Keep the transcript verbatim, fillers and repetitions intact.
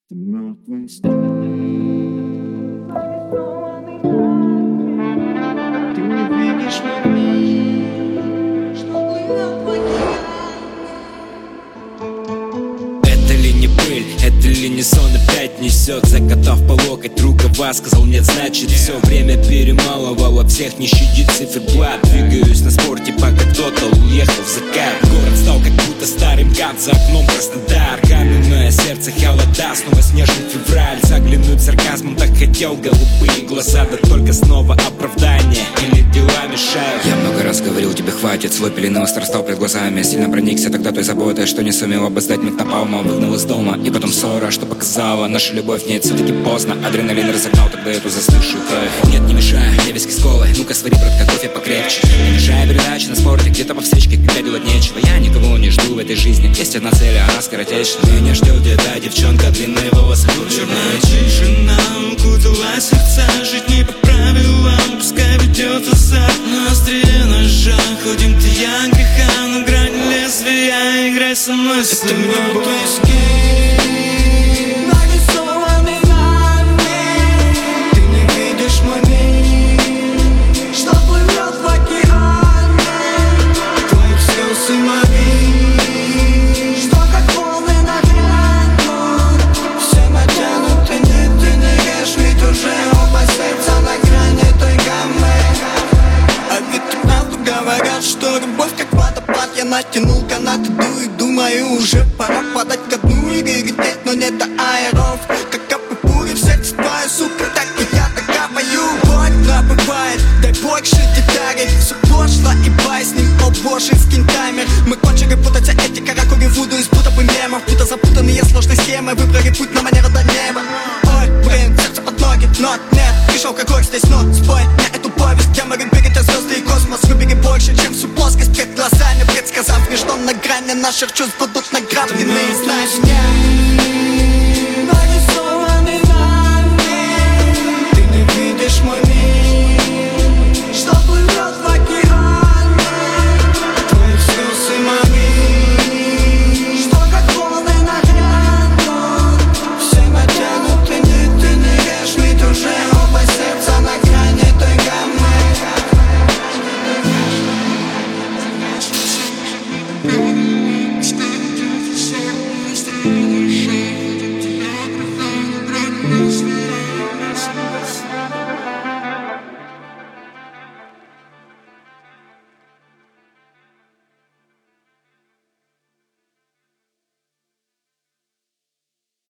Ты мертвый стал. Ты не видишь меня, что плывет в океане. Это ли не пыль, это ли не сон опять несет, закатав по локоть рукава, сказал нет, значит все. Время перемалывало всех, не щадит циферблат. Двигаюсь на спорте, пока кто-то уехал в закат. Город стал как будто старым гад, за окном Краснодар. Каменное сердце, холода, снова снежный февраль. Заглянуть сарказмом так хотел, голубые глаза, да только снова оправдание или дела мешают. Я много раз говорил, тебе хватит, свой пеленый остро стал перед глазами. Сильно проникся тогда той заботой, что не сумел обоздать миг напалма. Выгнал из дома, и потом ссора, что показала наша любовь. Нет, все-таки поздно, адреналин разогнал тогда эту застывшую кровь. Нет, не мешай, мне виски с колой, ну-ка свари, братка, кофе покрепче. Не мешай передачи на спорте, где-то по встречке, когда делать нечего. Я никого не жду в этой жизни, есть одна цель, она скоротечна. Меня ждет где-то девчонка, длинные волосы, черная тишина укутала сердца. Жить не по правилам, пускай ведет азарт. На острие ножа ходим ты, я греха. На грани лезвия, играй со мной, с тобой. Нарисованный нами. Ты не видишь мой мир, что плывет в океане. Твои слезы мои, что как волны на грани. Все натянуты ниты, не ешь, ведь уже оба сердца на грани той гаммы. А ведь и правду говорят, что любовь как водопад. Я натянул канаты, дую, думаю, уже пора подать ко дну и лететь, но не до аэров. Как капы пули в сердце твоя, сука, так и я так капаю. Боль пробывает, дай больше деталей. Все пошло и байснем, о боже, скинь таймер. Мы кончили путаться, эти каракули вуду из будто бы мемов. Будто запутанные сложные схемы, выбрали путь на манеру до неба. Ой, блин, сердце под ноги, но нет, пришел какой здесь, но спой мне эту повесть. Я могу бегать от звезды и космос, выбери больше, чем всю плоскость перед глазами, предсказав мне, что на грани наших чувств будут награблены. Знаешь, я